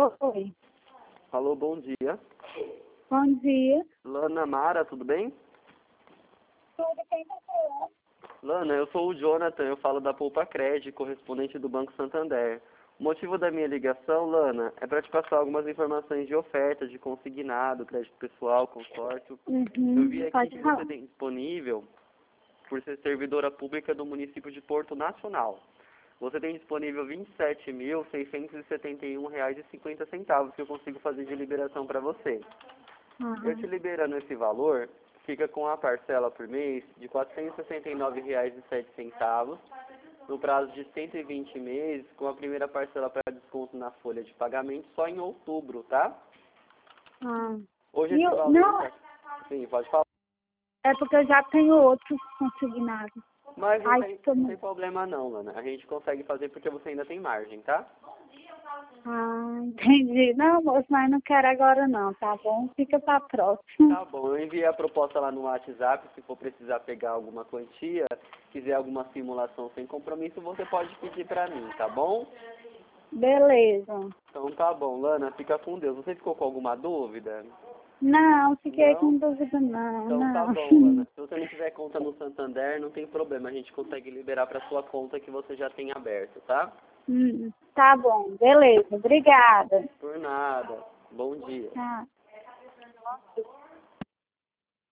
Oi. Alô, bom dia. Bom dia. Lana Mara, tudo bem? Tudo bem, doutor? Lana, eu sou o Jonathan, eu falo da Poupa Cred, correspondente do Banco Santander. O motivo da minha ligação, Lana, é para te passar algumas informações de oferta, de consignado, crédito pessoal, consórcio. Eu vi aqui Pode que falar. você tem disponível, por ser servidora pública do município de Porto Nacional. Você tem disponível R$ 27.671,50 que eu consigo fazer de liberação para você. Eu te liberando esse valor, fica com a parcela por mês de R$ 469,07, no prazo de 120 meses, com a primeira parcela para desconto na folha de pagamento só em outubro, tá? Hoje esse valor... Não, Sim, pode falar. é porque eu já tenho outros consignados. Mas não Ai, tem problema não, Lana. A gente consegue fazer porque você ainda tem margem, tá? Entendi. Não, moço, mas não quero agora não, tá bom? Fica pra próxima. Tá bom, eu enviei a proposta lá no WhatsApp, se for precisar pegar alguma quantia, quiser alguma simulação sem compromisso, você pode pedir pra mim, tá bom? Beleza. Então tá bom, Lana, fica com Deus. Você ficou com alguma dúvida? Não, fiquei Não? com dúvida não, Então não. tá bom, Lana. Se você não tiver conta no Santander, não tem problema, a gente consegue liberar pra sua conta que você já tem aberto, tá? Tá bom, beleza. Obrigada. Por nada. Bom dia. Tá.